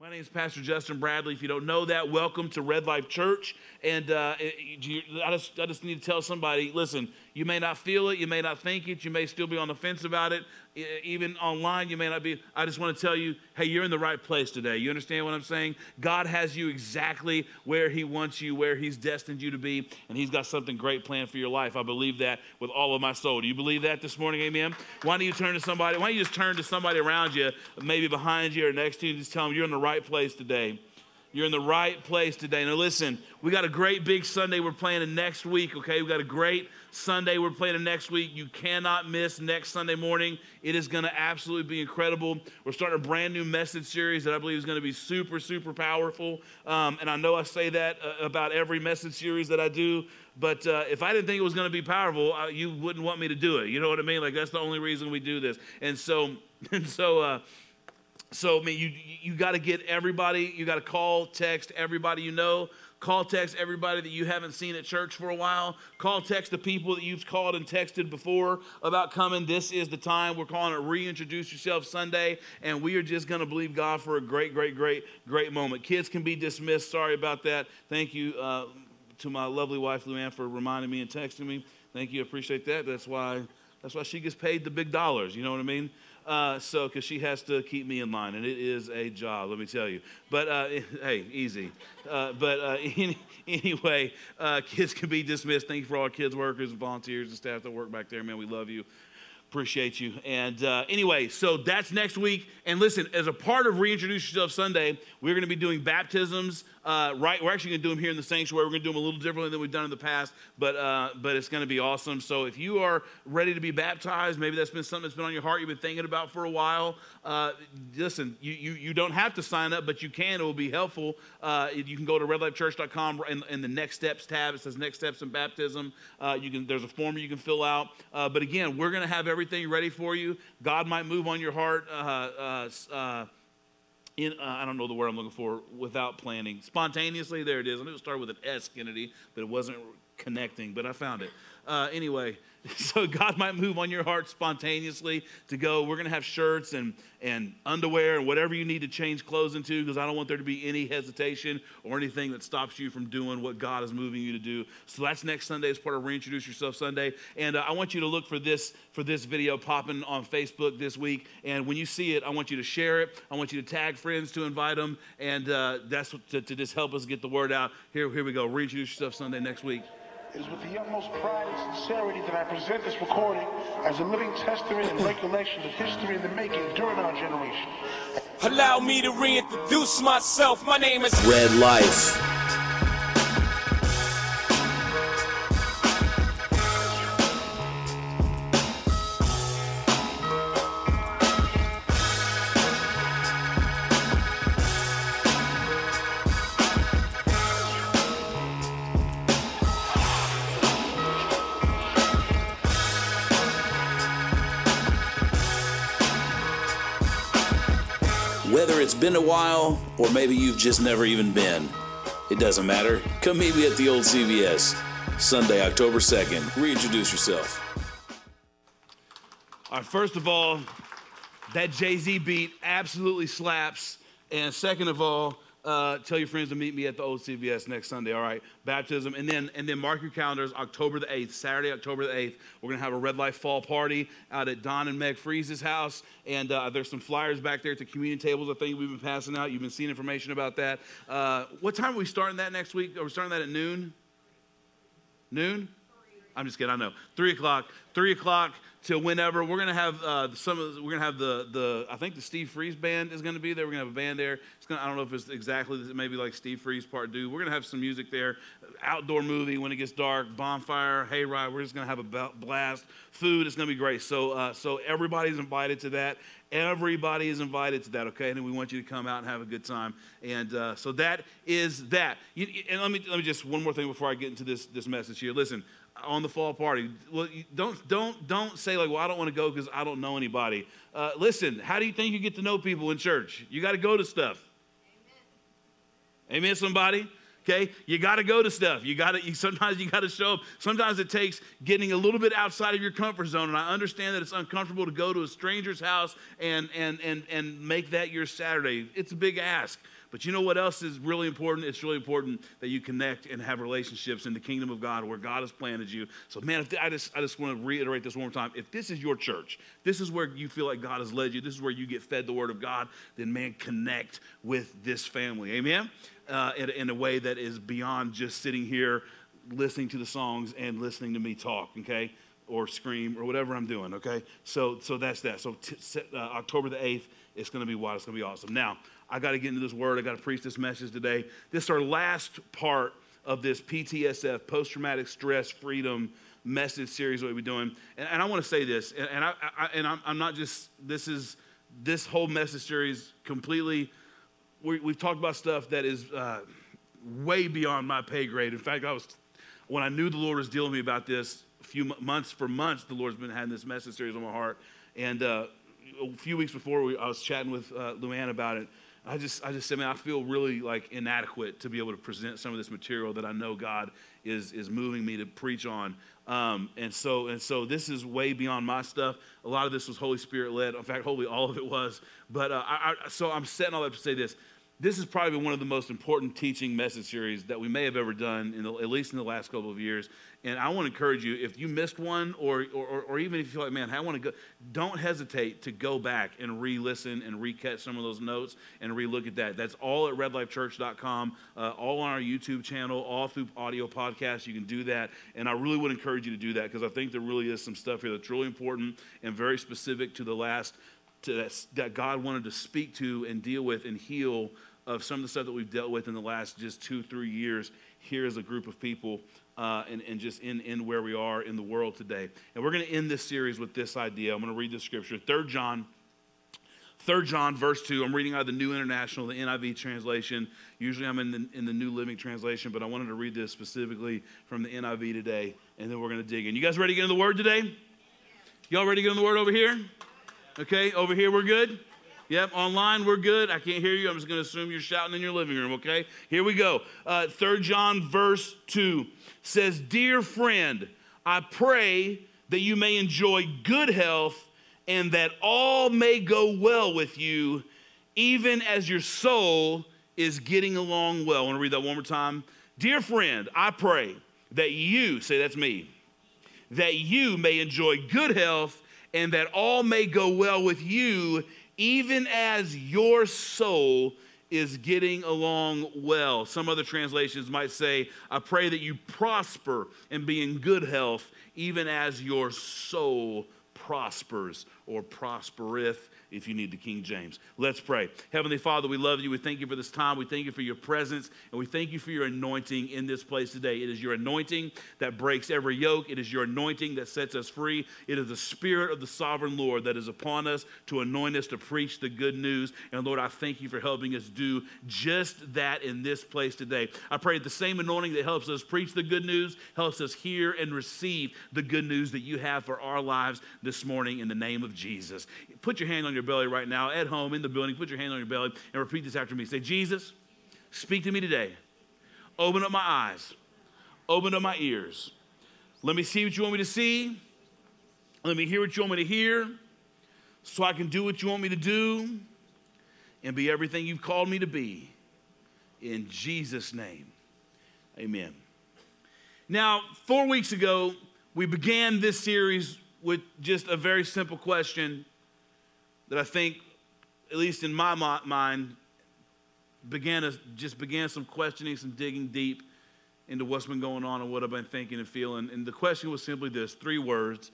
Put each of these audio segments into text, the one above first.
My name is Pastor Justin Bradley. If you don't know that, welcome to Red Life Church. And I just need to tell somebody, listen, you may not feel it, you may not think it, you may still be on the fence about it. Even online, you may not be. I just want to tell you, hey, you're in the right place today. You understand what I'm saying? God has you exactly where he wants you, where he's destined you to be, and he's got something great planned for your life. I believe that with all of my soul. Do you believe that this morning? Amen? Why don't you turn to somebody? Why don't you just turn to somebody around you, maybe behind you or next to you, and just tell them you're in the right place today. You're in the right place today. Now listen, we got a great big Sunday we're planning next week, okay? We got a great Sunday we're planning next week. You cannot miss next Sunday morning. It is going to absolutely be incredible. We're starting a brand new message series that I believe is going to be super, super powerful. And I know I say that about every message series that I do, but if I didn't think it was going to be powerful, you wouldn't want me to do it. You know what I mean? Like, that's the only reason we do this. So, I mean, you got to get everybody, you got to call, text everybody you know. Call, text everybody that you haven't seen at church for a while. Call, text the people that you've called and texted before about coming. This is the time. We're calling it Reintroduce Yourself Sunday, and we are just going to believe God for a great, great, great, great moment. Kids can be dismissed. Sorry about that. Thank you to my lovely wife, Luann, for reminding me and texting me. Thank you. I appreciate that. That's why she gets paid the big dollars. You know what I mean? Because she has to keep me in line, and it is a job, let me tell you. But, hey, easy. Anyway, kids can be dismissed. Thank you for all our kids workers and volunteers and staff that work back there. Man, we love you. Appreciate you. And anyway, so that's next week. And listen, as a part of Reintroduce Yourself Sunday, we're going to be doing baptisms. We're actually going to do them here in the sanctuary. We're going to do them a little differently than we've done in the past, but it's going to be awesome. So if you are ready to be baptized, maybe that's been something that's been on your heart, you've been thinking about for a while. Listen, you don't have to sign up, but you can. It will be helpful. You can go to redlifechurch.com in the Next Steps tab. It says Next Steps in Baptism. There's a form you can fill out. But again, we're going to have everything ready for you. God might move on your heart. I don't know the word I'm looking for, without planning. Spontaneously, there it is. I knew it started with an S, Kennedy, but it wasn't connecting, but I found it. Anyway, so God might move on your heart spontaneously to go. We're going to have shirts and underwear and whatever you need to change clothes into, because I don't want there to be any hesitation or anything that stops you from doing what God is moving you to do. So that's next Sunday as part of Reintroduce Yourself Sunday. And I want you to look for this video popping on Facebook this week. And when you see it, I want you to share it. I want you to tag friends to invite them. And that's to just help us get the word out. Here we go. Reintroduce Yourself Sunday next week. It is with the utmost pride and sincerity that I present this recording as a living testament and recollection of history in the making during our generation. Allow me to reintroduce myself. My name is Red Life. Whether it's been a while or maybe you've just never even been, it doesn't matter. Come meet me at the old CVS, Sunday, October 2nd. Reintroduce yourself. All right, first of all, that Jay-Z beat absolutely slaps. And second of all, tell your friends to meet me at the old CVS next Sunday, all right? Baptism. And then mark your calendars, October the 8th, Saturday, October the 8th. We're going to have a Red Life Fall Party out at Don and Meg Freese's house. And there's some flyers back there at the communion tables, I think we've been passing out. You've been seeing information about that. What time are we starting that next week? Are we starting that at noon? Noon? I'm just kidding, I know. 3 o'clock. 3 o'clock till whenever. We're going to have we're going to have I think the Steve Freeze band is going to be there. We're going to have a band there. I don't know if it's exactly, maybe like Steve Freeze Part 2. We're going to have some music there. Outdoor movie when it gets dark, bonfire, hayride. We're just going to have a blast. Food, it's going to be great. So everybody's invited to that. Everybody is invited to that, okay? And we want you to come out and have a good time. And so that is that. And let me just, one more thing before I get into this message here. Listen, on the fall party, well, don't say like, well, I don't want to go because I don't know anybody. Listen, how do you think you get to know people in church? You got to go to stuff. Amen, somebody? Okay, you got to go to stuff. Sometimes you got to show up. Sometimes it takes getting a little bit outside of your comfort zone. And I understand that it's uncomfortable to go to a stranger's house and make that your Saturday. It's a big ask. But you know what else is really important? It's really important that you connect and have relationships in the kingdom of God where God has planted you. So, man, I just want to reiterate this one more time. If this is your church, this is where you feel like God has led you, this is where you get fed the word of God, then, man, connect with this family. Amen? In a way that is beyond just sitting here listening to the songs and listening to me talk, okay? Or scream or whatever I'm doing, okay? So that's that. So October the 8th, it's going to be wild. It's going to be awesome. Now, I got to get into this word. I got to preach this message today. This is our last part of this PTSF, Post-Traumatic Stress Freedom message series that we'll be doing. And I want to say this, and I'm not just, this whole message series completely, we've talked about stuff that is way beyond my pay grade. In fact, when I knew the Lord was dealing with me about this, for months, the Lord's been having this message series on my heart. And a few weeks before, I was chatting with Luann about it. I just said, man, I feel really like inadequate to be able to present some of this material that I know God is moving me to preach on. And so this is way beyond my stuff. A lot of this was Holy Spirit led. In fact, hopefully all of it was. But so I'm setting all that to say this. This is probably one of the most important teaching message series that we may have ever done, at least in the last couple of years. And I want to encourage you, if you missed one, or even if you feel like, man, I want to go, don't hesitate to go back and re-listen and re-catch some of those notes and re-look at that. That's all at redlifechurch.com, all on our YouTube channel, all through audio podcasts. You can do that. And I really would encourage you to do that because I think there really is some stuff here that's really important and very specific to that God wanted to speak to and deal with and heal of some of the stuff that we've dealt with in the last just 2-3 years here as a group of people and just in where we are in the world today. And we're going to end this series with this idea. I'm going to read the scripture. 3 John verse 2. I'm reading out of the New International, the NIV translation. Usually I'm in the New Living Translation, but I wanted to read this specifically from the NIV today, and then we're going to dig in. You guys ready to get in the Word today? Y'all ready to get in the Word over here? Okay, over here we're good? Yep, online we're good. I can't hear you. I'm just going to assume you're shouting in your living room, okay? Here we go. 3 John verse 2 says, "Dear friend, I pray that you may enjoy good health and that all may go well with you, even as your soul is getting along well." I want to read that one more time. "Dear friend, I pray that you," say that's me, "that you may enjoy good health and that all may go well with you, even as your soul is getting along well." Some other translations might say, "I pray that you prosper and be in good health, even as your soul prospers," or prospereth, if you need the King James. Let's pray. Heavenly Father, we love you. We thank you for this time. We thank you for your presence, and we thank you for your anointing in this place today. It is your anointing that breaks every yoke. It is your anointing that sets us free. It is the Spirit of the sovereign Lord that is upon us to anoint us to preach the good news. And Lord, I thank you for helping us do just that in this place today. I pray that the same anointing that helps us preach the good news helps us hear and receive the good news that you have for our lives this morning in the name of Jesus. Put your hand on your belly right now, at home, in the building. Put your hand on your belly and repeat this after me. Say, "Jesus, speak to me today. Open up my eyes. Open up my ears. Let me see what you want me to see. Let me hear what you want me to hear so I can do what you want me to do and be everything you've called me to be. In Jesus' name, amen." Now, 4 weeks ago, we began this series with just a very simple question that I think, at least in my mind, began some questioning, some digging deep into what's been going on and what I've been thinking and feeling. And the question was simply this, 3 words: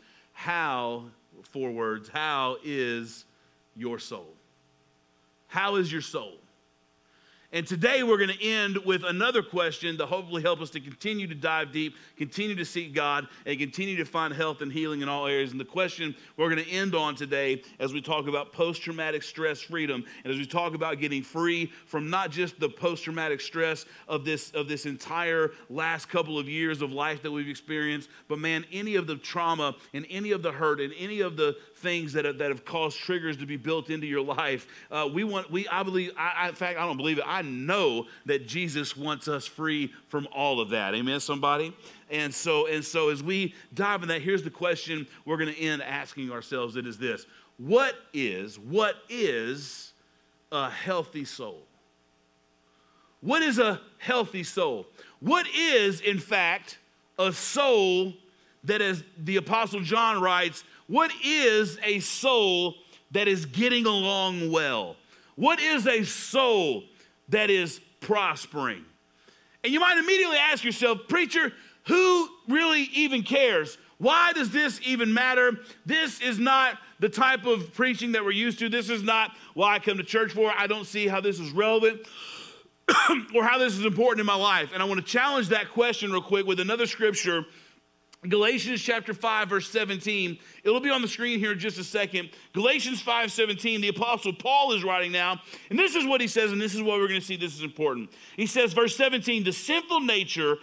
4 words, how is your soul? How is your soul? And today we're going to end with another question to hopefully help us to continue to dive deep, continue to seek God, and continue to find health and healing in all areas. And the question we're going to end on today as we talk about post-traumatic stress freedom, and as we talk about getting free from not just the post-traumatic stress of this entire last couple of years of life that we've experienced, but man, any of the trauma and any of the hurt and any of the things that have caused triggers to be built into your life. I don't believe it. I I know that Jesus wants us free from all of that. Amen, somebody? And so as we dive in that, here's the question we're going to end asking ourselves. It is this: what is a healthy soul? What is a healthy soul? What is, in fact, a soul that, as the Apostle John writes, what is a soul that is getting along well? What is a soul that is prospering? And you might immediately ask yourself, preacher, who really even cares? Why does this even matter? This is not the type of preaching that we're used to. This is not why I come to church for. I don't see how this is relevant or how this is important in my life. And I want to challenge that question real quick with another scripture. Galatians chapter 5, verse 17. It'll be on the screen here in just a second. Galatians 5:17, the Apostle Paul is writing now. And this is what he says, and this is what we're going to see. This is important. He says, verse 17, the sinful nature,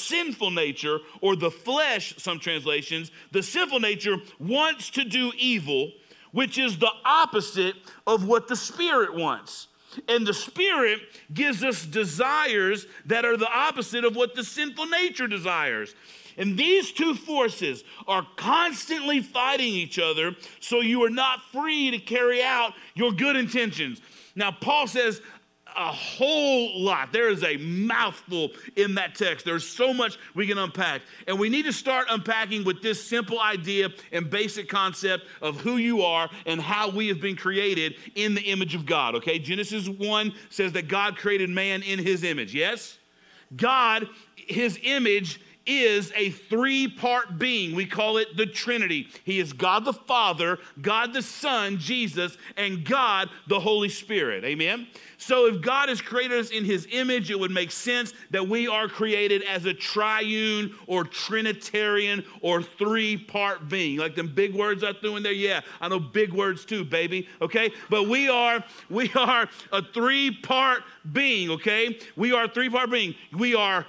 or the flesh, some translations, the sinful nature wants to do evil, which is the opposite of what the Spirit wants. And the Spirit gives us desires that are the opposite of what the sinful nature desires. And these two forces are constantly fighting each other, so you are not free to carry out your good intentions. Now, Paul says a whole lot. There is a mouthful in that text. There's so much we can unpack. And we need to start unpacking with this simple idea and basic concept of who you are and how we have been created in the image of God, okay? Genesis 1 says that God created man in his image, yes? God, his image is a three-part being. We call it the Trinity. He is God the Father, God the Son, Jesus, and God the Holy Spirit. Amen? So if God has created us in his image, it would make sense that we are created as a triune or Trinitarian or three-part being. Like them big words I threw in there? Yeah, I know big words too, baby. Okay? But we are a three-part being, okay? We are a three-part being. We are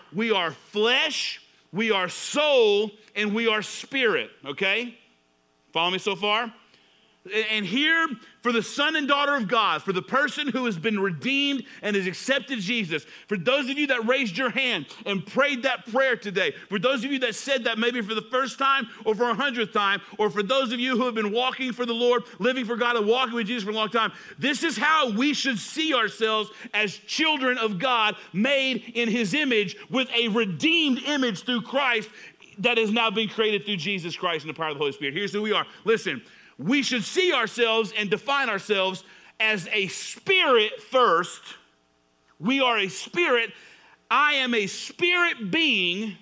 flesh, we are soul, and we are spirit, okay? Follow me so far? And here, for the son and daughter of God, for the person who has been redeemed and has accepted Jesus, for those of you that raised your hand and prayed that prayer today, for those of you that said that maybe for the first time or for 100th time, or for those of you who have been walking for the Lord, living for God and walking with Jesus for a long time, this is how we should see ourselves as children of God, made in his image, with a redeemed image through Christ that has now been created through Jesus Christ and the power of the Holy Spirit. Here's who we are. Listen. We should see ourselves and define ourselves as a spirit first. We are a spirit. I am a spirit being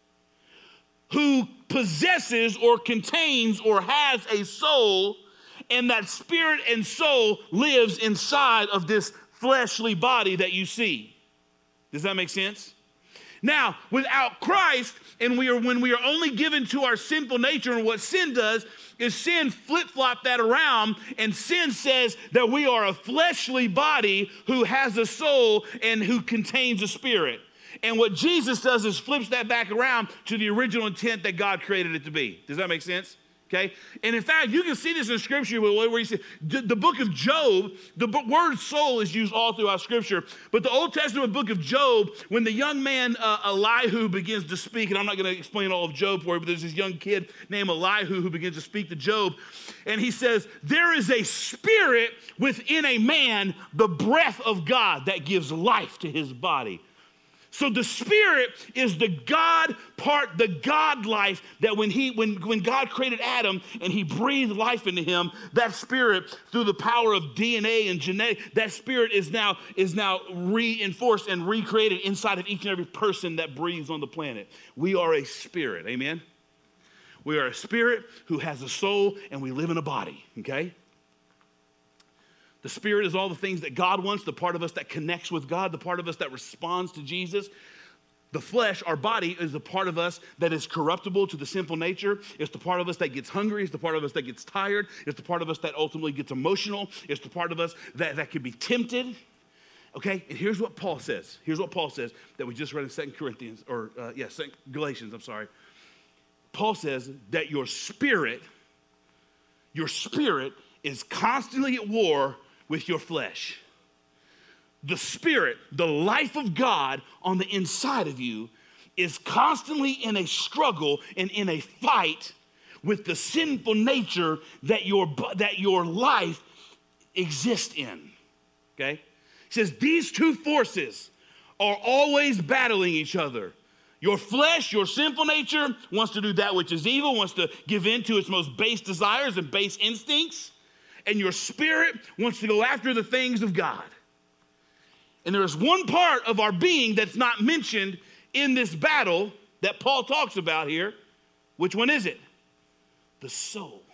who possesses or contains or has a soul, and that spirit and soul lives inside of this fleshly body that you see. Does that make sense? Now, without Christ, and when we are only given to our sinful nature, and what sin does is sin flip-flop that around, and sin says that we are a fleshly body who has a soul and who contains a spirit. And what Jesus does is flips that back around to the original intent that God created it to be. Does that make sense? Okay? And in fact, you can see this in Scripture where you see the book of Job, the word soul is used all throughout Scripture. But the Old Testament book of Job, when the young man Elihu begins to speak, and I'm not going to explain all of Job for you, but there's this young kid named Elihu who begins to speak to Job. And he says, there is a spirit within a man, the breath of God that gives life to his body. So the spirit is the God part, the God life that when God created Adam and he breathed life into him, that spirit, through the power of DNA and genetic, that spirit is now reinforced and recreated inside of each and every person that breathes on the planet. We are a spirit, amen? We are a spirit who has a soul, and we live in a body, okay? The spirit is all the things that God wants, the part of us that connects with God, the part of us that responds to Jesus. The flesh, our body, is the part of us that is corruptible to the sinful nature. It's the part of us that gets hungry. It's the part of us that gets tired. It's the part of us that ultimately gets emotional. It's the part of us that can be tempted. Okay, and here's what Paul says. Here's what Paul says that we just read in 2 Galatians, I'm sorry. Paul says that your spirit is constantly at war with your flesh. the Spirit, the life of God on the inside of you, is constantly in a struggle and in a fight with the sinful nature that your life exists in. Okay? He says these two forces are always battling each other. Your flesh, your sinful nature, wants to do that which is evil, wants to give in to its most base desires and base instincts. And your spirit wants to go after the things of God. And there is one part of our being that's not mentioned in this battle that Paul talks about here. Which one is it? The soul.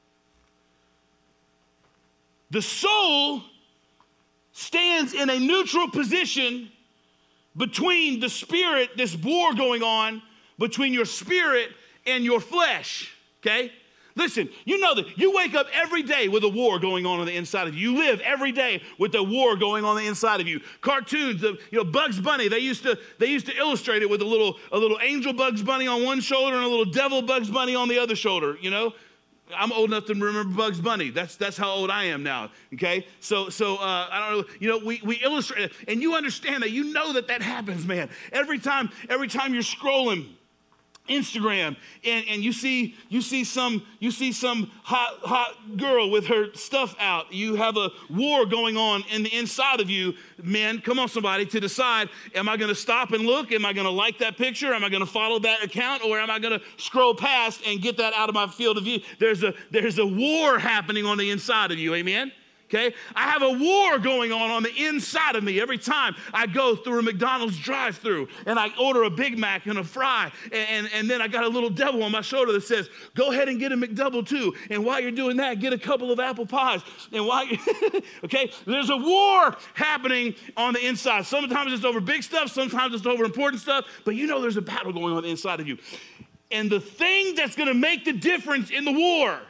The soul stands in a neutral position between the spirit, this war going on between your spirit and your flesh, okay? Listen, you know that you wake up every day with a war going on the inside of you. You live every day with a war going on the inside of you. Cartoons, Bugs Bunny, they used to illustrate it with a little angel Bugs Bunny on one shoulder and a little devil Bugs Bunny on the other shoulder, you know? I'm old enough to remember Bugs Bunny. That's how old I am now, okay? So I don't know, we illustrate it, and you understand that, you know that happens, man. Every time you're scrolling Instagram and you see some hot girl with her stuff out. You have a war going on in the inside of you, man. Come on, somebody, to decide, am I going to stop and look? Am I going to like that picture? Am I going to follow that account? Or am I going to scroll past and get that out of my field of view? There's a war happening on the inside of you, amen? Okay, I have a war going on the inside of me every time I go through a McDonald's drive-through and I order a Big Mac and a fry, and then I got a little devil on my shoulder that says, go ahead and get a McDouble too, and while you're doing that, get a couple of apple pies, and okay, there's a war happening on the inside. Sometimes it's over big stuff, sometimes it's over important stuff, but you know there's a battle going on the inside of you. And the thing that's going to make the difference in the war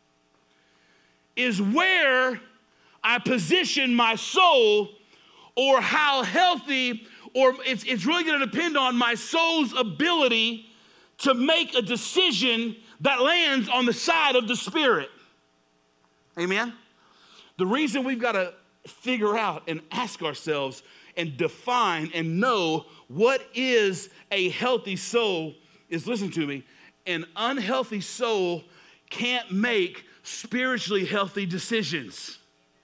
is where I position my soul, or how healthy, or it's really going to depend on my soul's ability to make a decision that lands on the side of the spirit. Amen? The reason we've got to figure out and ask ourselves and define and know what is a healthy soul is, listen to me, an unhealthy soul can't make spiritually healthy decisions.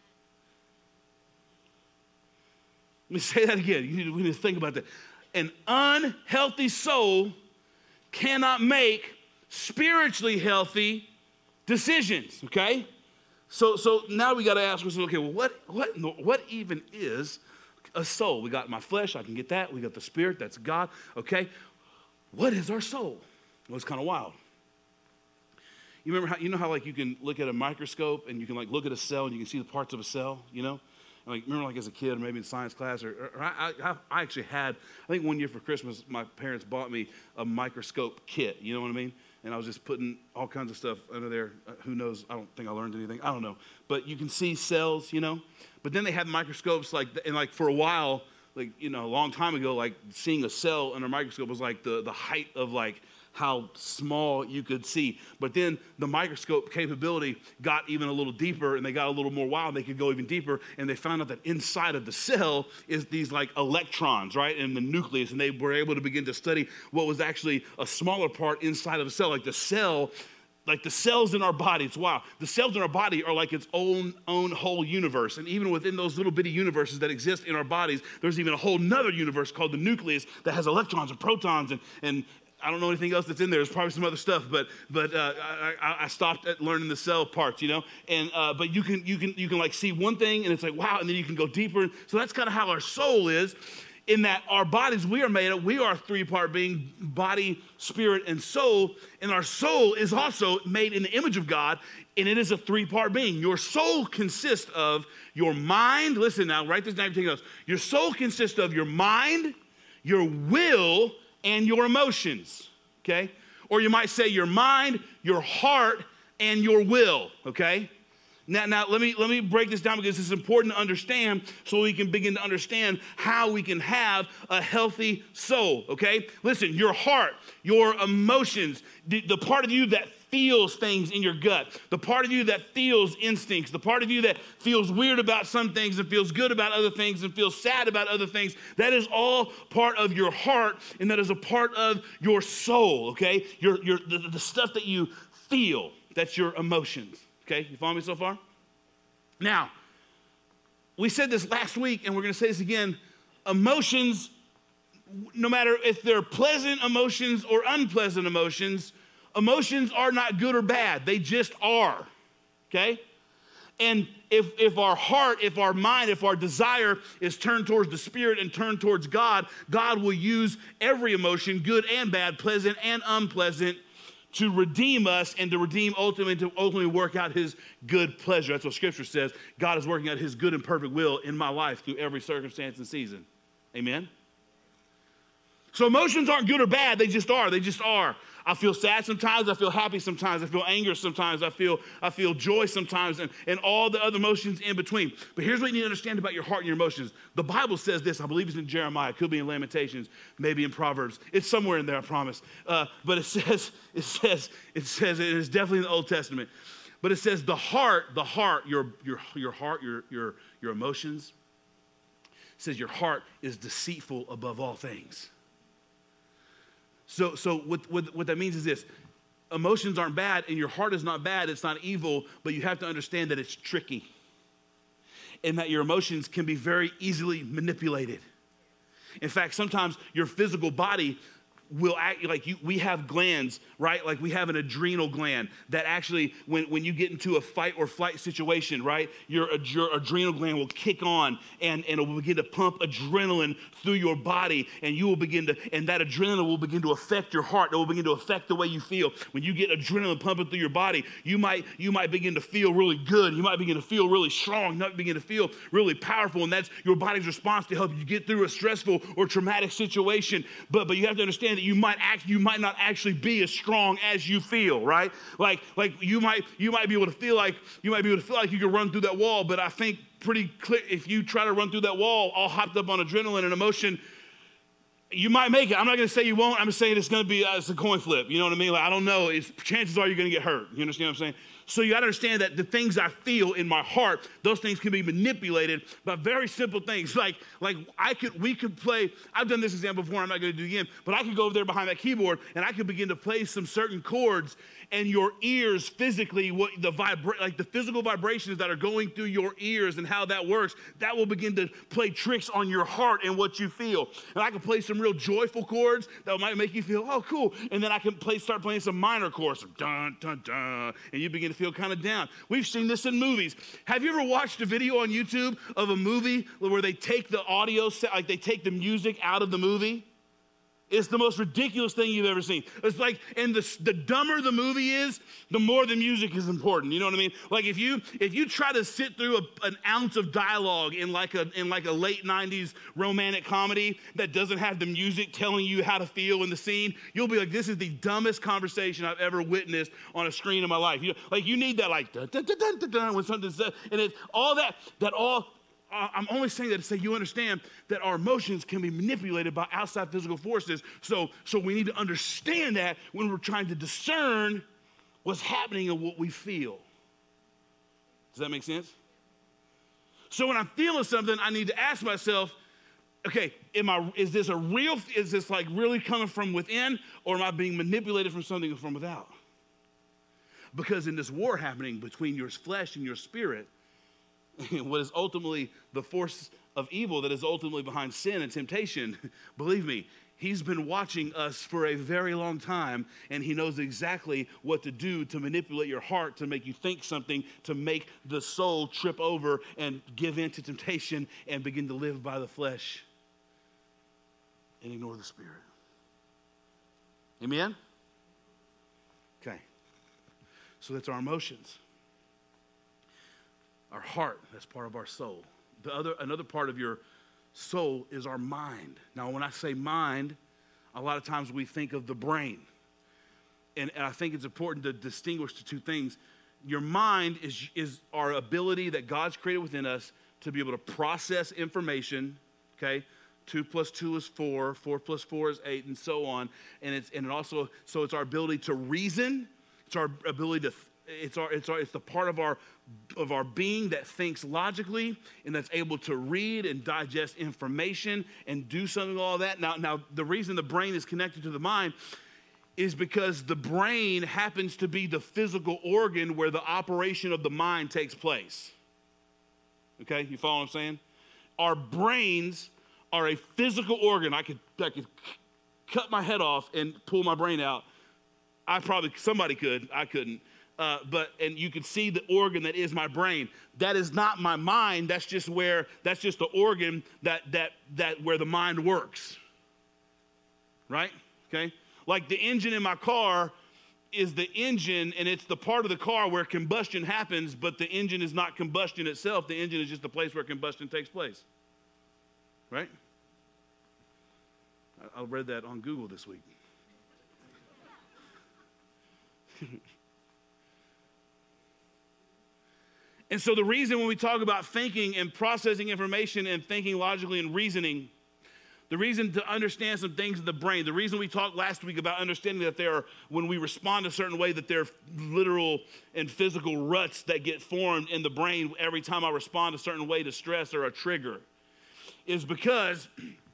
Let me say that again. We need to think about that. An unhealthy soul cannot make spiritually healthy decisions, okay? So now we got to ask ourselves, okay, well, what even is a soul? We got my flesh, I can get that. We got the spirit, that's God, okay? What is our soul? Well, it's kind of wild. You know how like you can look at a microscope and you can like look at a cell and you can see the parts of a cell, you know? Like, remember, like as a kid, or maybe in science class, or I actually had, I think one year for Christmas, my parents bought me a microscope kit, you know what I mean? And I was just putting all kinds of stuff under there. Who knows? I don't think I learned anything. I don't know. But you can see cells, you know? But then they had microscopes, and for a while, a long time ago, like seeing a cell under a microscope was like the height of like how small you could see. But then the microscope capability got even a little deeper, and they got a little more wild. They could go even deeper, and they found out that inside of the cell is these like electrons, right, in the nucleus, and they were able to begin to study what was actually a smaller part inside of a cell, like the cell. Like the cells in our body, it's wild. The cells in our body are like its own whole universe. And even within those little bitty universes that exist in our bodies, there's even a whole nother universe called the nucleus that has electrons and protons and I don't know anything else that's in there. There's probably some other stuff, but I stopped at learning the cell parts, you know. And but you can like see one thing, and it's like wow, and then you can go deeper. So that's kind of how our soul is, in that our bodies we are made of. We are a three-part being: body, spirit, and soul. And our soul is also made in the image of God, and it is a three-part being. Your soul consists of your mind. Listen now, write this down. Take notes. Your soul consists of your mind, your will, and your emotions, okay? Or you might say your mind, your heart, and your will, okay? Now let me break this down because it's important to understand so we can begin to understand how we can have a healthy soul, okay? Listen, your heart, your emotions, the part of you that feels things in your gut, the part of you that feels instincts, the part of you that feels weird about some things and feels good about other things and feels sad about other things, that is all part of your heart, and that is a part of your soul, okay? The stuff that you feel, that's your emotions, okay? You follow me so far? Now, we said this last week, and we're going to say this again. Emotions, no matter if they're pleasant emotions or unpleasant emotions, emotions are not good or bad. They just are, okay? And if our heart, if our mind, if our desire is turned towards the Spirit and turned towards God, God will use every emotion, good and bad, pleasant and unpleasant, to redeem us and to ultimately work out his good pleasure. That's what Scripture says. God is working out his good and perfect will in my life through every circumstance and season. Amen? So emotions aren't good or bad. They just are. They just are. I feel sad sometimes. I feel happy sometimes. I feel anger sometimes. I feel joy sometimes, and all the other emotions in between. But here's what you need to understand about your heart and your emotions. The Bible says this. I believe it's in Jeremiah. It could be in Lamentations, maybe in Proverbs. It's somewhere in there, I promise. But it says, and it's definitely in the Old Testament. But it says your heart, your emotions. It says your heart is deceitful above all things. So what that means is this. Emotions aren't bad, and your heart is not bad. It's not evil, but you have to understand that it's tricky and that your emotions can be very easily manipulated. In fact, sometimes your physical body will act like we have glands, right? Like we have an adrenal gland that actually, when you get into a fight or flight situation, right, your adrenal gland will kick on and it will begin to pump adrenaline through your body, and you will and that adrenaline will begin to affect your heart. It will begin to affect the way you feel. When you get adrenaline pumping through your body, you might begin to feel really good. You might begin to feel really strong. You might begin to feel really powerful, and that's your body's response to help you get through a stressful or traumatic situation. But you have to understand that you might not actually be as strong as you feel, right? Like you might be able to feel like you can run through that wall, but I think pretty clear if you try to run through that wall all hopped up on adrenaline and emotion, you might make it. I'm not going to say you won't. I'm just saying it's going to be it's a coin flip. You know what I mean? Like, I don't know. Chances are you're going to get hurt. You understand what I'm saying? So you got to understand that the things I feel in my heart, those things can be manipulated by very simple things. Like we could play. I've done this example before. I'm not going to do it again. But I could go over there behind that keyboard and I could begin to play some certain chords, and your ears physically, the physical vibrations that are going through your ears and how that works, that will begin to play tricks on your heart and what you feel. And I can play some real joyful chords that might make you feel, oh, cool. And then I can start playing some minor chords, dun, dun, dun, and you begin to feel kind of down. We've seen this in movies. Have you ever watched a video on YouTube of a movie where they take the audio set, like they take the music out of the movie? It's the most ridiculous thing you've ever seen. It's like, and the dumber the movie is, the more the music is important. You know what I mean? Like if you try to sit through an ounce of dialogue in like a late 90s romantic comedy that doesn't have the music telling you how to feel in the scene, you'll be like, this is the dumbest conversation I've ever witnessed on a screen in my life. You need that like dun, dun, dun, dun, dun, dun, when something says, and it's all that all. I'm only saying that to say you understand that our emotions can be manipulated by outside physical forces. So we need to understand that when we're trying to discern what's happening and what we feel. Does that make sense? So when I'm feeling something, I need to ask myself, okay, is this like really coming from within, or am I being manipulated from something from without? Because in this war happening between your flesh and your spirit, what is ultimately the force of evil that is ultimately behind sin and temptation, believe me, he's been watching us for a very long time, and he knows exactly what to do to manipulate your heart, to make you think something, to make the soul trip over and give in to temptation and begin to live by the flesh and ignore the Spirit. Amen? Okay. So that's our emotions. Our heart, that's part of our soul. Another part of your soul is our mind. Now, when I say mind, a lot of times we think of the brain. And I think it's important to distinguish the two things. Your mind is our ability that God's created within us to be able to process information, okay? 2 plus 2 is 4, 4 plus 4 is 8, and so on. And it's our ability to reason. It's our ability to it's the part of our being that thinks logically and that's able to read and digest information and do something with all that. Now the reason the brain is connected to the mind is because the brain happens to be the physical organ where the operation of the mind takes place. Okay, you follow what I'm saying? Our brains are a physical organ. I could cut my head off and pull my brain out. Somebody could, I couldn't. And you can see the organ that is my brain. That is not my mind. That's just the organ that where the mind works. Right? Okay? Like the engine in my car is the engine, and it's the part of the car where combustion happens, but the engine is not combustion itself. The engine is just the place where combustion takes place. Right? I read that on Google this week. And so the reason when we talk about thinking and processing information and thinking logically and reasoning, the reason to understand some things in the brain, the reason we talked last week about understanding that when we respond a certain way, that there are literal and physical ruts that get formed in the brain every time I respond a certain way to stress or a trigger, is because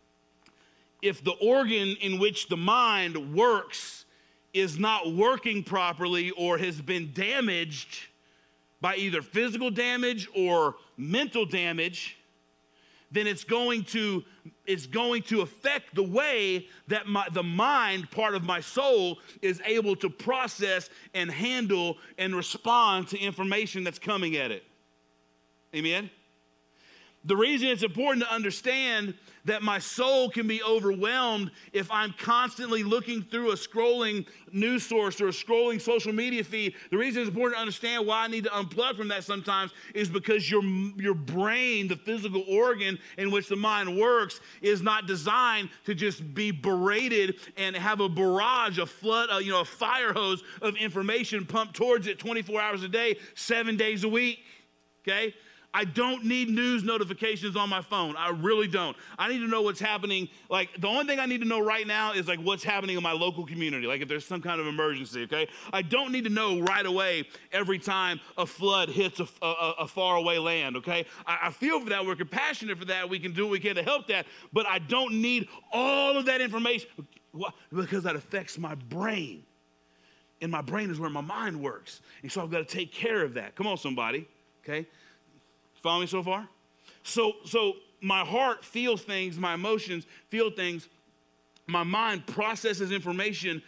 if the organ in which the mind works is not working properly or has been damaged by either physical damage or mental damage, then it's going to affect the way that the mind, part of my soul, is able to process and handle and respond to information that's coming at it. Amen? The reason it's important to understand that my soul can be overwhelmed if I'm constantly looking through a scrolling news source or a scrolling social media feed. The reason it's important to understand why I need to unplug from that sometimes is because your brain, the physical organ in which the mind works, is not designed to just be berated and have a barrage, a flood, a fire hose of information pumped towards it 24 hours a day, 7 days a week, okay? I don't need news notifications on my phone. I really don't. I need to know what's happening. Like, the only thing I need to know right now is, like, what's happening in my local community, like if there's some kind of emergency, okay? I don't need to know right away every time a flood hits a faraway land, okay? I feel for that. We're compassionate for that. We can do what we can to help that. But I don't need all of that information because that affects my brain. And my brain is where my mind works. And so I've got to take care of that. Come on, somebody, okay? Follow me so far? So my heart feels things, my emotions feel things, my mind processes information,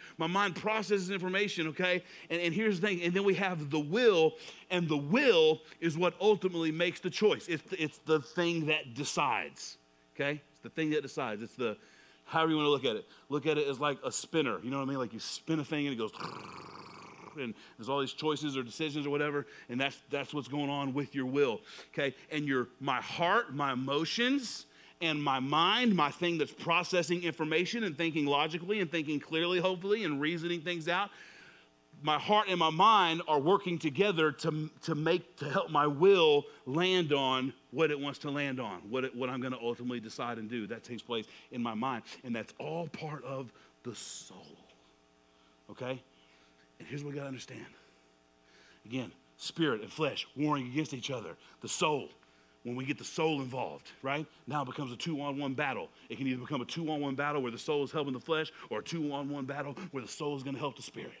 okay? And here's the thing, and then we have the will, and the will is what ultimately makes the choice. It's the thing that decides, okay? It's the thing that decides. It's the, however you want to look at it. Look at it as like a spinner, you know what I mean? Like you spin a thing and it goes, and there's all these choices or decisions or whatever, and that's what's going on with your will, okay? And my heart, my emotions, and my mind, my thing that's processing information and thinking logically and thinking clearly, hopefully, and reasoning things out, my heart and my mind are working together to help my will land on what it wants to land on, what I'm going to ultimately decide and do. That takes place in my mind, and that's all part of the soul, okay? And here's what we got to understand. Again, spirit and flesh warring against each other. The soul, when we get the soul involved, right? Now it becomes a 2-on-1 battle. It can either become a 2-on-1 battle where the soul is helping the flesh, or a 2-on-1 battle where the soul is going to help the spirit.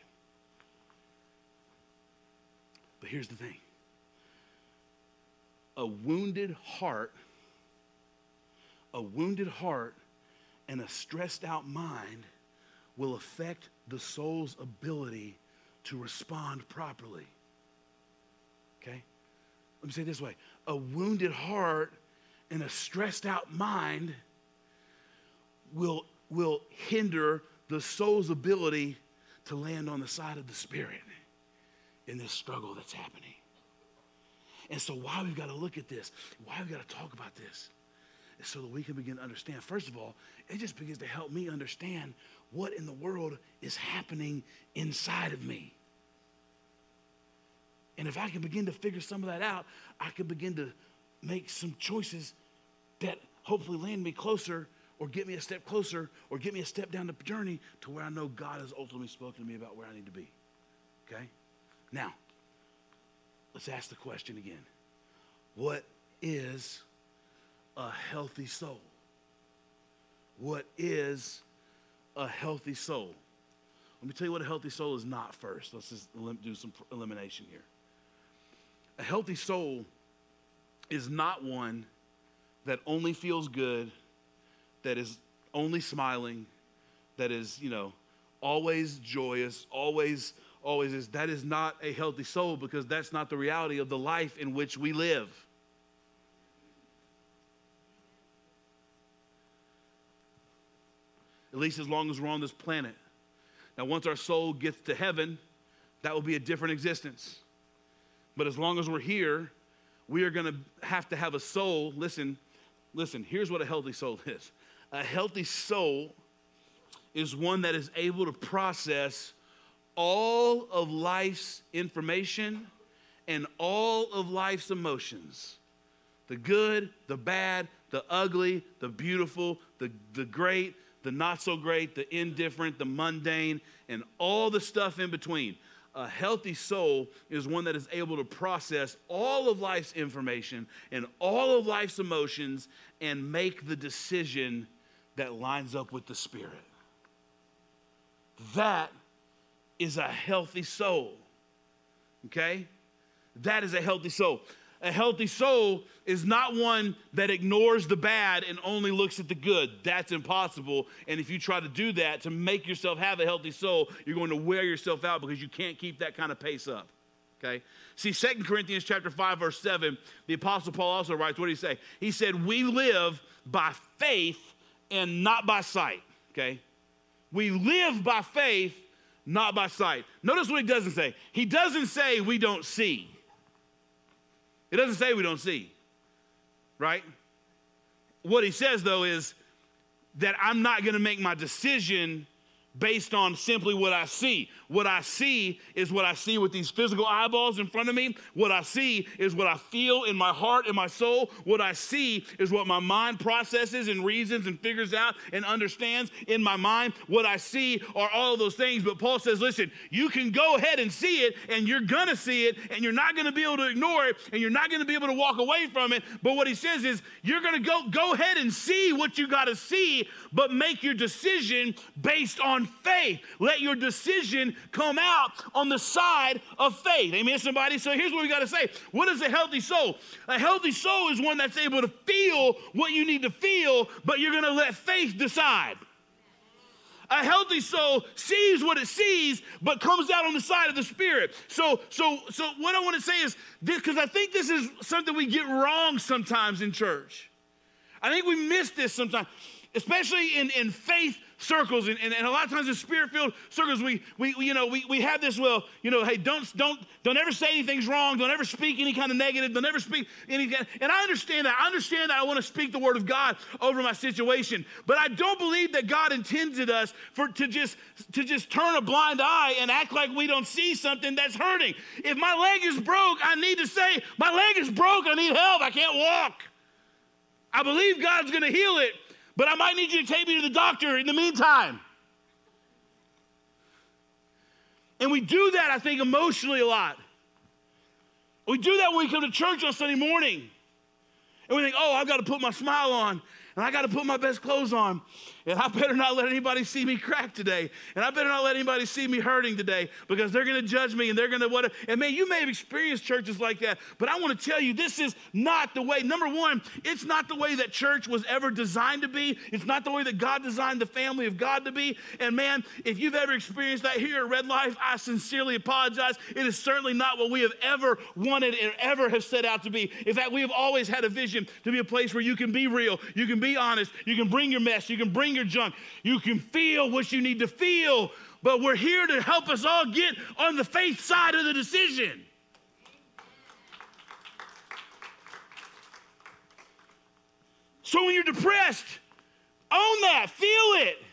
But here's the thing. A wounded heart and a stressed out mind will affect the soul's ability to respond properly. Okay? Let me say it this way. A wounded heart and a stressed out mind will hinder the soul's ability to land on the side of the spirit in this struggle that's happening. And so why we've got to look at this, why we've got to talk about this, is so that we can begin to understand. First of all, it just begins to help me understand what in the world is happening inside of me. And if I can begin to figure some of that out, I can begin to make some choices that hopefully land me closer or get me a step closer or get me a step down the journey to where I know God has ultimately spoken to me about where I need to be. Okay? Now, let's ask the question again. What is a healthy soul? What is a healthy soul? Let me tell you what a healthy soul is not first. Let's just do some elimination here. A healthy soul is not one that only feels good, that is only smiling, that is, always joyous, always is. That is not a healthy soul, because that's not the reality of the life in which we live. At least as long as we're on this planet. Now, once our soul gets to heaven, that will be a different existence. But as long as we're here, we are going to have a soul. Listen, here's what a healthy soul is. A healthy soul is one that is able to process all of life's information and all of life's emotions. The good, the bad, the ugly, the beautiful, the great, the not so great, the indifferent, the mundane, and all the stuff in between. A healthy soul is one that is able to process all of life's information and all of life's emotions and make the decision that lines up with the Spirit. That is a healthy soul. Okay? That is a healthy soul. A healthy soul is not one that ignores the bad and only looks at the good. That's impossible. And if you try to do that to make yourself have a healthy soul, you're going to wear yourself out, because you can't keep that kind of pace up. Okay? See, 2 Corinthians chapter 5, verse 7, the Apostle Paul also writes, what did he say? He said, we live by faith and not by sight. Okay? We live by faith, not by sight. Notice what he doesn't say. He doesn't say we don't see. It doesn't say we don't see, right? What he says, though, is that I'm not going to make my decision based on simply what I see. What I see is what I see with these physical eyeballs in front of me. What I see is what I feel in my heart and my soul. What I see is what my mind processes and reasons and figures out and understands in my mind. What I see are all of those things. But Paul says, listen, you can go ahead and see it, and you're going to see it, and you're not going to be able to ignore it, and you're not going to be able to walk away from it. But what he says is, you're going to go ahead and see what you got to see, but make your decision based on faith. Let your decision come out on the side of faith. Amen, somebody? So here's what we got to say. What is a healthy soul? A healthy soul is one that's able to feel what you need to feel, but you're going to let faith decide. A healthy soul sees what it sees, but comes out on the side of the Spirit. So what I want to say is this, because I think this is something we get wrong sometimes in church. I think we miss this sometimes, especially in faith circles, and a lot of times in spirit-filled circles, we have this, hey, don't ever say anything's wrong, don't ever speak any kind of negative, don't ever speak any, and I understand that. I want to speak the word of God over my situation, but I don't believe that God intended us to just turn a blind eye and act like we don't see something that's hurting. If my leg is broke, I need to say, my leg is broke, I need help, I can't walk. I believe God's going to heal it, but I might need you to take me to the doctor in the meantime. And we do that, I think, emotionally a lot. We do that when we come to church on Sunday morning. And we think, oh, I've got to put my smile on, and I got to put my best clothes on, and I better not let anybody see me crack today, and I better not let anybody see me hurting today, because they're going to judge me, and they're going to whatever. And man, you may have experienced churches like that, but I want to tell you, this is not the way. Number one, it's not the way that church was ever designed to be. It's not the way that God designed the family of God to be. And man, if you've ever experienced that here at Red Life, I sincerely apologize. It is certainly not what we have ever wanted and ever have set out to be. In fact, we have always had a vision to be a place where you can be real, you can be honest, you can bring your mess, you can bring your junk, you can feel what you need to feel, but we're here to help us all get on the faith side of the decision. So when you're depressed, own that, feel it,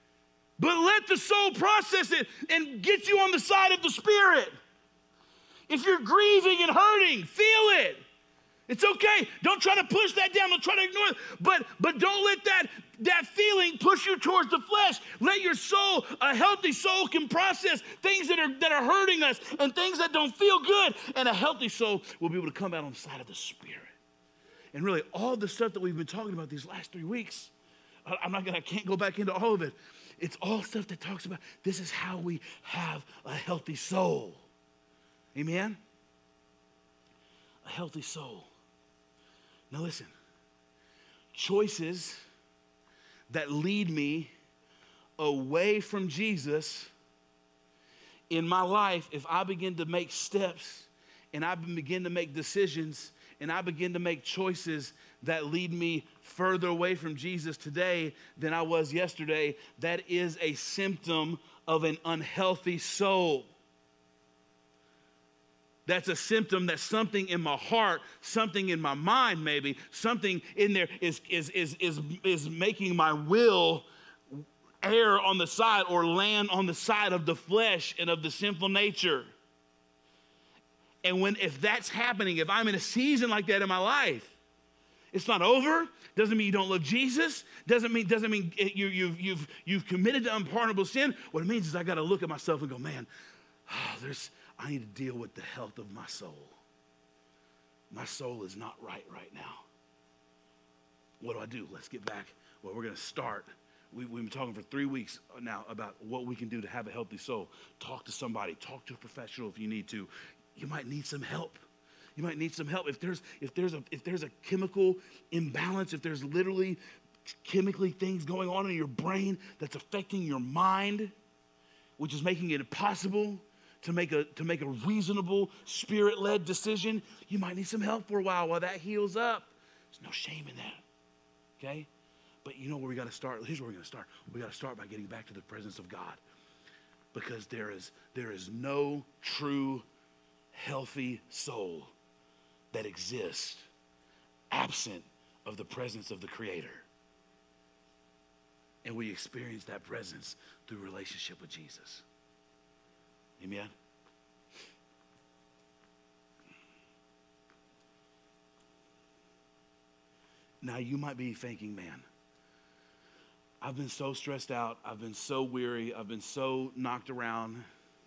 but let the soul process it and get you on the side of the Spirit. If you're grieving and hurting, feel it. It's okay. Don't try to push that down. Don't try to ignore it. But don't let that feeling push you towards the flesh. Let your soul, a healthy soul, can process things that are hurting us and things that don't feel good. And a healthy soul will be able to come out on the side of the Spirit. And really, all the stuff that we've been talking about these last 3 weeks, I can't go back into all of it. It's all stuff that talks about this is how we have a healthy soul. Amen? A healthy soul. Now listen, choices that lead me away from Jesus in my life, if I begin to make steps and I begin to make decisions and I begin to make choices that lead me further away from Jesus today than I was yesterday, that is a symptom of an unhealthy soul. That's a symptom that something in my heart, something in my mind maybe, something in there is making my will err on the side or land on the side of the flesh and of the sinful nature. And if that's happening, if I'm in a season like that in my life, it's not over. Doesn't mean you don't love Jesus. Doesn't mean you've committed to unpardonable sin. What it means is I got to look at myself and go, man, I need to deal with the health of my soul. My soul is not right now. What do I do? Let's get back. Well, we're going to start. We've been talking for 3 weeks now about what we can do to have a healthy soul. Talk to somebody. Talk to a professional if you need to. You might need some help. You might need some help. If there's a chemical imbalance, if there's literally chemically things going on in your brain that's affecting your mind, which is making it impossible to make a reasonable, spirit-led decision, you might need some help for a while that heals up. There's no shame in that, okay? But you know where we got to start? Here's where we're going to start. We got to start by getting back to the presence of God, because there is no true, healthy soul that exists absent of the presence of the Creator. And we experience that presence through relationship with Jesus. Amen? Now you might be thinking, man, I've been so stressed out. I've been so weary. I've been so knocked around.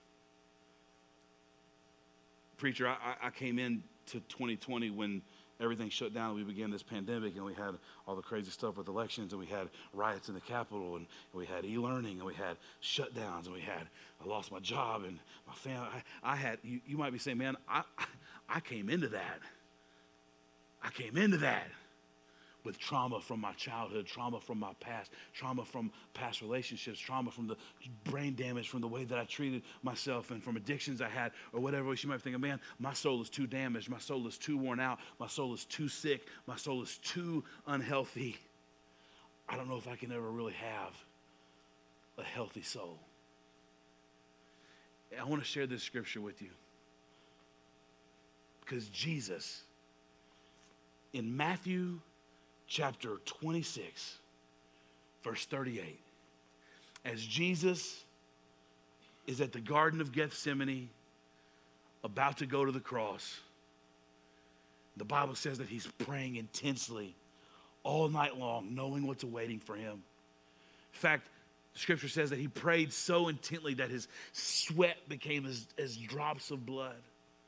Preacher, I came into 2020 when everything shut down and we began this pandemic, and we had all the crazy stuff with elections, and we had riots in the Capitol, and we had e-learning, and we had shutdowns, and I lost my job and my family. I had, you might be saying, man, I came into that. I came into that with trauma from my childhood, trauma from my past, trauma from past relationships, trauma from the brain damage from the way that I treated myself, and from addictions I had, or whatever else. You might be thinking, man, my soul is too damaged, my soul is too worn out, my soul is too sick, my soul is too unhealthy. I don't know if I can ever really have a healthy soul. I want to share this scripture with you, because Jesus, in Matthew chapter 26, verse 38, as Jesus is at the Garden of Gethsemane, about to go to the cross, the Bible says that he's praying intensely all night long, knowing what's awaiting for him. In fact, the scripture says that he prayed so intently that his sweat became as drops of blood.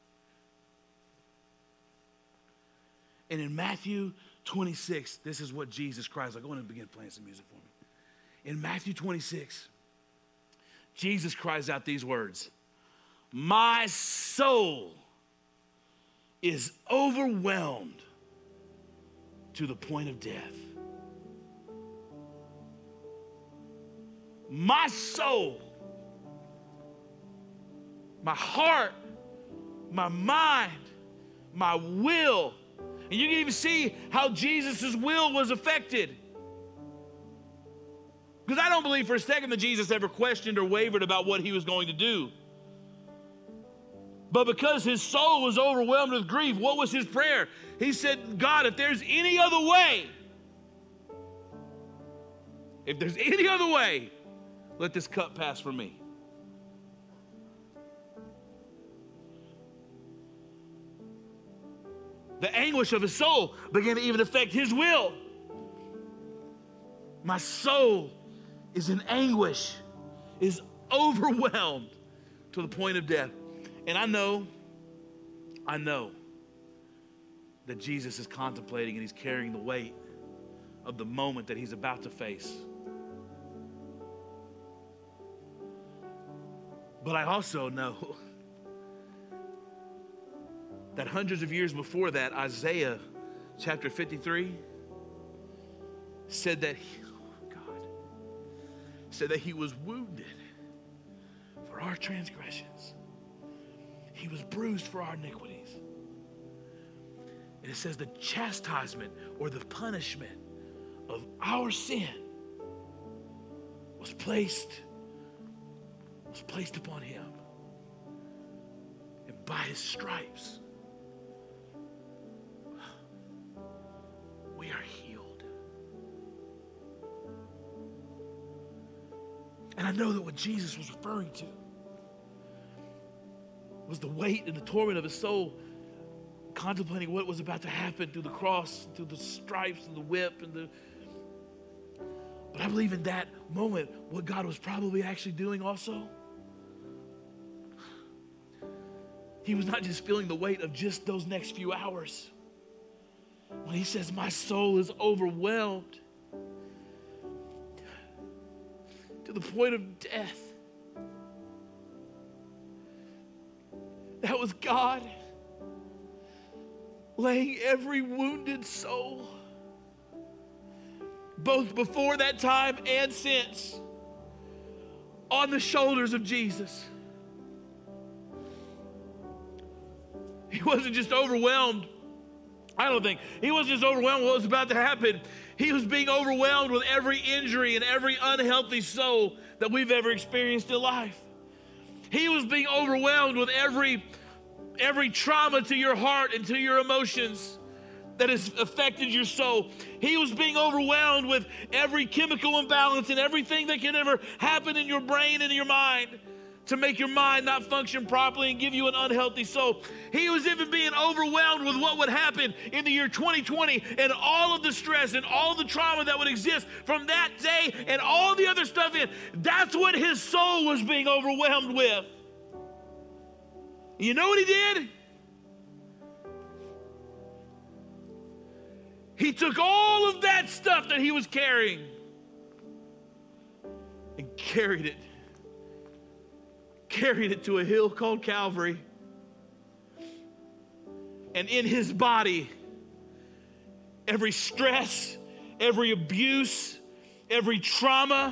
And in Matthew 26, this is what Jesus cries. Go on and begin playing some music for me. In Matthew 26, Jesus cries out these words: "My soul is overwhelmed to the point of death." My soul, my heart, my mind, my will. And you can even see how Jesus' will was affected. Because I don't believe for a second that Jesus ever questioned or wavered about what he was going to do. But because his soul was overwhelmed with grief, what was his prayer? He said, God, if there's any other way, let this cup pass from me. anguish of his soul began to even affect his will. My soul is in anguish, is overwhelmed to the point of death. And I know that Jesus is contemplating and he's carrying the weight of the moment that he's about to face. But I also know that hundreds of years before that, Isaiah chapter 53 said that he was wounded for our transgressions. He was bruised for our iniquities. And it says the chastisement or the punishment of our sin was placed upon him. And by his stripes, we are healed. And I know that what Jesus was referring to was the weight and the torment of his soul, contemplating what was about to happen through the cross, through the stripes, and the whip, but I believe in that moment, what God was probably actually doing also, he was not just feeling the weight of just those next few hours. When he says, my soul is overwhelmed to the point of death, that was God laying every wounded soul, both before that time and since, on the shoulders of Jesus. He wasn't just overwhelmed. I don't think. He wasn't just overwhelmed with what was about to happen. He was being overwhelmed with every injury and every unhealthy soul that we've ever experienced in life. He was being overwhelmed with every trauma to your heart and to your emotions that has affected your soul. He was being overwhelmed with every chemical imbalance and everything that can ever happen in your brain and in your mind to make your mind not function properly and give you an unhealthy soul. He was even being overwhelmed with what would happen in the year 2020 and all of the stress and all the trauma that would exist from that day and all the other stuff in. That's what his soul was being overwhelmed with. You know what he did? He took all of that stuff that he was carrying and carried it to a hill called Calvary. And in his body, every stress, every abuse, every trauma,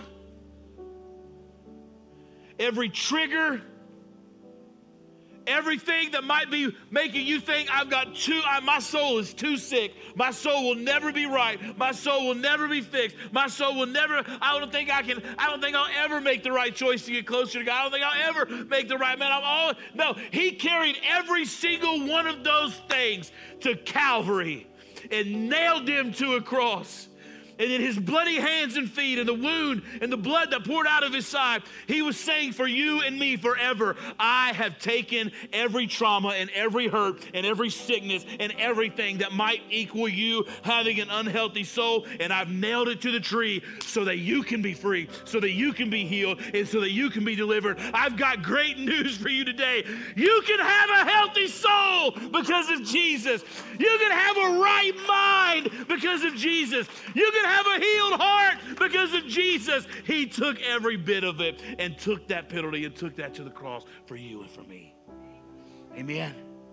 every trigger, everything that might be making you think my soul is too sick. My soul will never be right. My soul will never be fixed. My soul will never, I don't think I'll ever make the right choice to get closer to God. I don't think I'll ever make the right man. No, he carried every single one of those things to Calvary and nailed them to a cross. And in his bloody hands and feet and the wound and the blood that poured out of his side, he was saying, for you and me forever, I have taken every trauma and every hurt and every sickness and everything that might equal you having an unhealthy soul, and I've nailed it to the tree so that you can be free, so that you can be healed, and so that you can be delivered. I've got great news for you today. You can have a healthy soul because of Jesus. You can have a right mind because of Jesus. You can have a healed heart because of Jesus. He took every bit of it and took that penalty and took that to the cross for you and for me. Amen.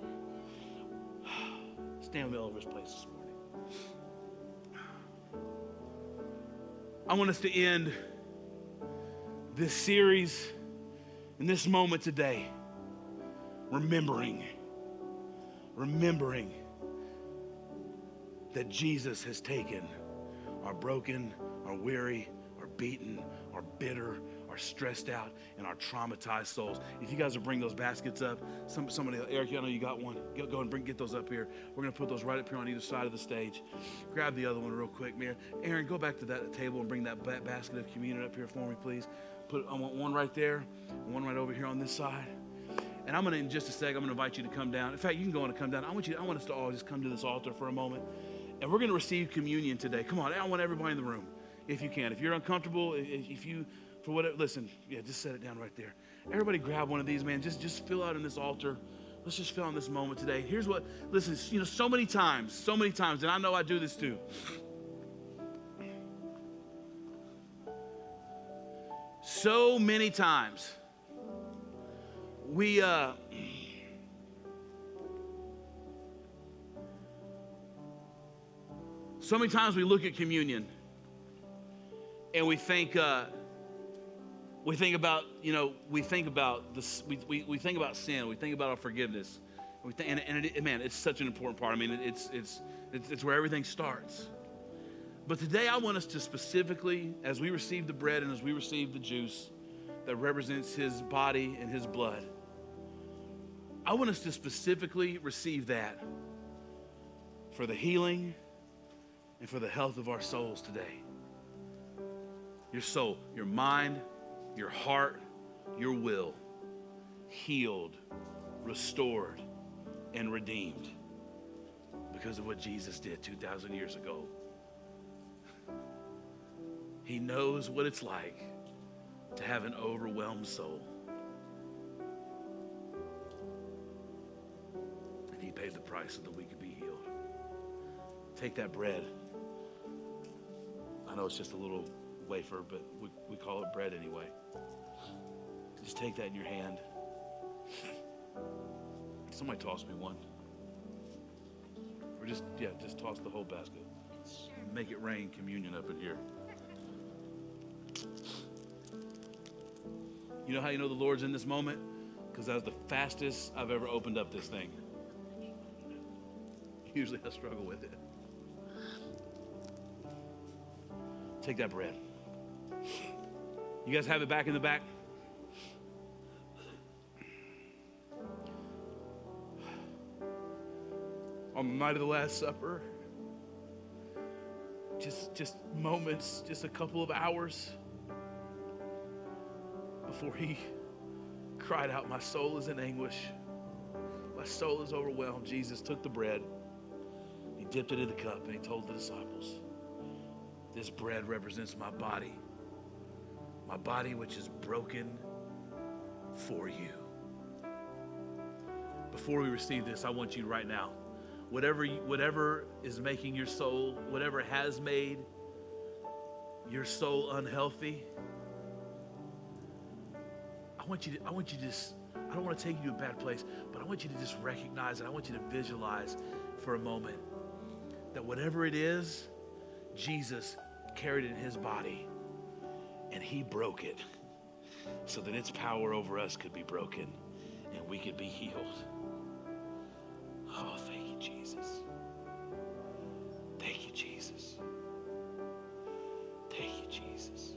Stand with me all over this place this morning. I want us to end this series in this moment today remembering that Jesus has taken our broken, our weary, our beaten, our bitter, our stressed out, and our traumatized souls. If you guys will bring those baskets up, somebody, Eric, I know you got one. Go and get those up here. We're going to put those right up here on either side of the stage. Grab the other one real quick, man. Aaron, go back to that table and bring that basket of communion up here for me, please. I want one right there, and one right over here on this side. And And I'm going to, in just a sec, I'm going to invite you to come down. In fact, you can go on and come down. I want us to all just come to this altar for a moment. And we're going to receive communion today. Come on, I want everybody in the room, if you can. If you're uncomfortable, if you, for whatever, listen, just set it down right there. Everybody grab one of these, man. Just fill out in this altar. Let's just fill in this moment today. Here's what, listen, so many times, and I know I do this too. So many times, so many times we look at communion and we think about this. We think about sin. We think about our forgiveness. Man, it's such an important part. I mean, it's where everything starts. But today I want us to specifically, as we receive the bread and as we receive the juice that represents his body and his blood, I want us to specifically receive that for the healing and for the health of our souls today. Your soul, your mind, your heart, your will, healed, restored, and redeemed because of what Jesus did 2,000 years ago. He knows what it's like to have an overwhelmed soul. And he paid the price so that we could be healed. Take that bread. I know it's just a little wafer, but we call it bread anyway. Just take that in your hand. Somebody toss me one. Or just toss the whole basket. Make it rain communion up in here. You know how you know the Lord's in this moment? Because that was the fastest I've ever opened up this thing. Usually I struggle with it. Take that bread. You guys have it back in the back? On the night of the Last Supper, just moments, just a couple of hours before he cried out, "My soul is in anguish. My soul is overwhelmed." Jesus took the bread, he dipped it in the cup, and he told the disciples, "This bread represents my body which is broken for you." Before we receive this, I want you right now, whatever is making your soul, whatever has made your soul unhealthy, I want you to just, I don't want to take you to a bad place, but I want you to just recognize and I want you to visualize for a moment that whatever it is, Jesus carried it in his body and he broke it so that its power over us could be broken and we could be healed. Oh, thank you, Jesus. Thank you, Jesus. Thank you, Jesus.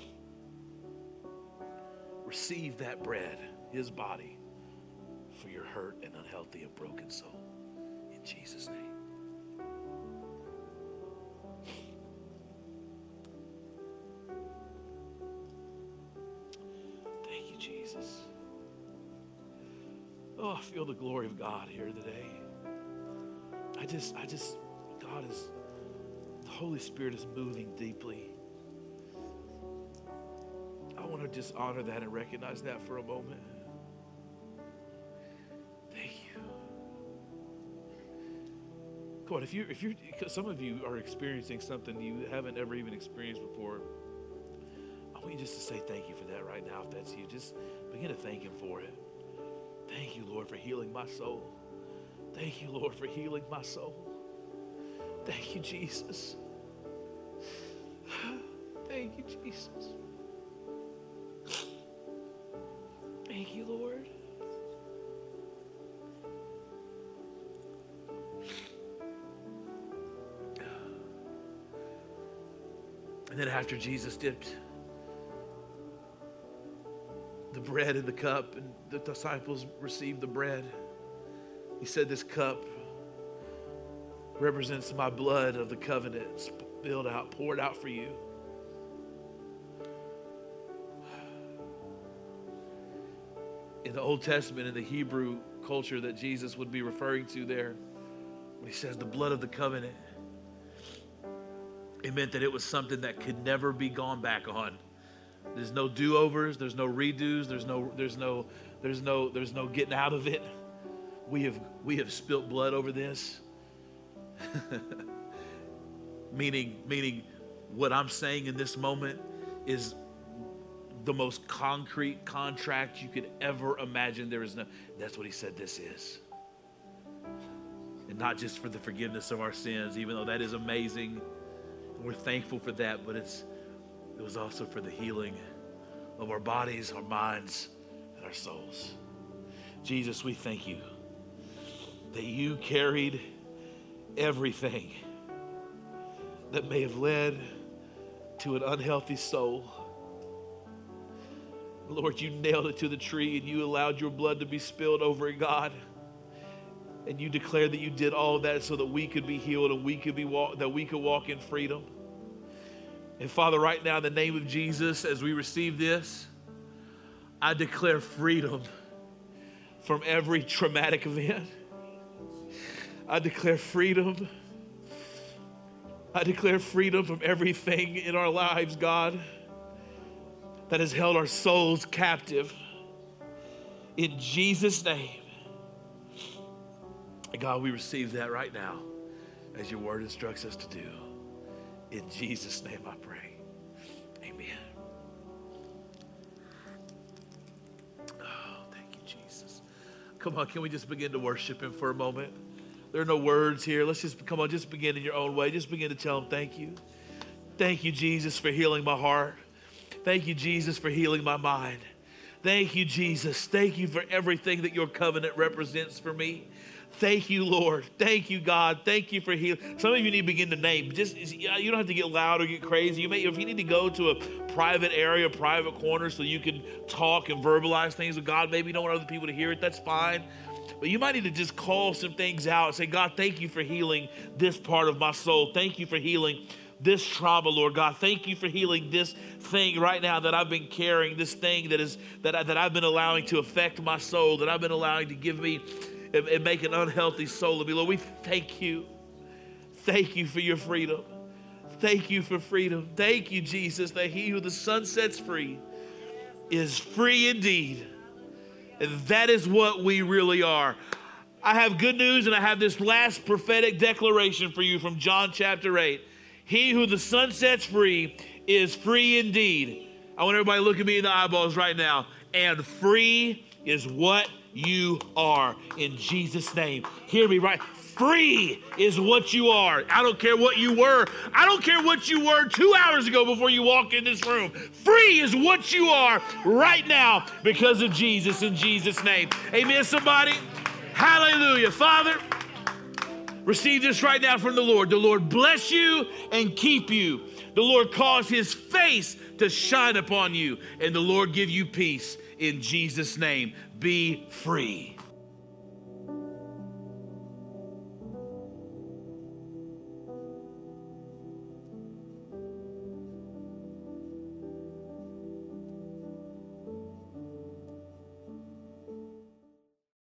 Receive that bread, his body, for your hurt and unhealthy and broken soul. In Jesus' name. Thank you, Jesus. Oh, I feel the glory of God here today. The Holy Spirit is moving deeply. I want to just honor that and recognize that for a moment. Thank you. Come on, if you, because some of you are experiencing something you haven't ever even experienced before, I want you just to say thank you for that right now. If that's you, just begin to thank him for it. Thank you, Lord, for healing my soul. Thank you, Lord, for healing my soul. Thank you, Jesus. Thank you, Jesus. Thank you, Lord. And then after Jesus dipped the bread in the cup and the disciples received the bread, he said, "This cup represents my blood of the covenant poured out for you." in the Old Testament, in the Hebrew culture that Jesus would be referring to there, when he says the blood of the covenant, it meant that it was something that could never be gone back on. There's no do-overs, there's no redos, there's no getting out of it. We have spilt blood over this. meaning what I'm saying in this moment is the most concrete contract you could ever imagine. That's what he said this is. And not just for the forgiveness of our sins, even though that is amazing. And we're thankful for that, but it was also for the healing of our bodies, our minds, and our souls. Jesus, we thank you that you carried everything that may have led to an unhealthy soul. Lord, you nailed it to the tree and you allowed your blood to be spilled over it, God. And you declared that you did all of that so that we could be healed and that we could walk in freedom. And Father, right now in the name of Jesus, as we receive this, I declare freedom from every traumatic event. I declare freedom. I declare freedom from everything in our lives, God, that has held our souls captive. In Jesus' name. God, we receive that right now as your word instructs us to do. In Jesus' name I pray. Amen. Oh, thank you, Jesus. Come on, can we just begin to worship him for a moment? There are no words here. Let's just, come on, just begin in your own way. Just begin to tell him thank you. Thank you, Jesus, for healing my heart. Thank you, Jesus, for healing my mind. Thank you, Jesus. Thank you for everything that your covenant represents for me. Thank you, Lord. Thank you, God. Thank you for healing. Some of you need to begin to name. You don't have to get loud or get crazy. If you need to go to a private area, private corner so you can talk and verbalize things with God, maybe you don't want other people to hear it, that's fine. But you might need to just call some things out and say, God, thank you for healing this part of my soul. Thank you for healing this trauma, Lord God. Thank you for healing this thing right now that I've been carrying, this thing that I've been allowing to affect my soul, that I've been allowing to give me and make an unhealthy soul of me. Lord, we thank you. Thank you for your freedom. Thank you for freedom. Thank you, Jesus, that he who the Son sets free is free indeed. And that is what we really are. I have good news, and I have this last prophetic declaration for you from John chapter 8. He who the Son sets free is free indeed. I want everybody to look at me in the eyeballs right now. And free is what you are in Jesus' name. Hear me right. Free is what you are. I don't care what you were. I don't care what you were 2 hours ago before you walked in this room. Free is what you are right now because of Jesus, in Jesus' name. Amen, somebody? Hallelujah. Father, receive this right now from the Lord. The Lord bless you and keep you. The Lord cause his face to shine upon you, and the Lord give you peace in Jesus' name. Be free.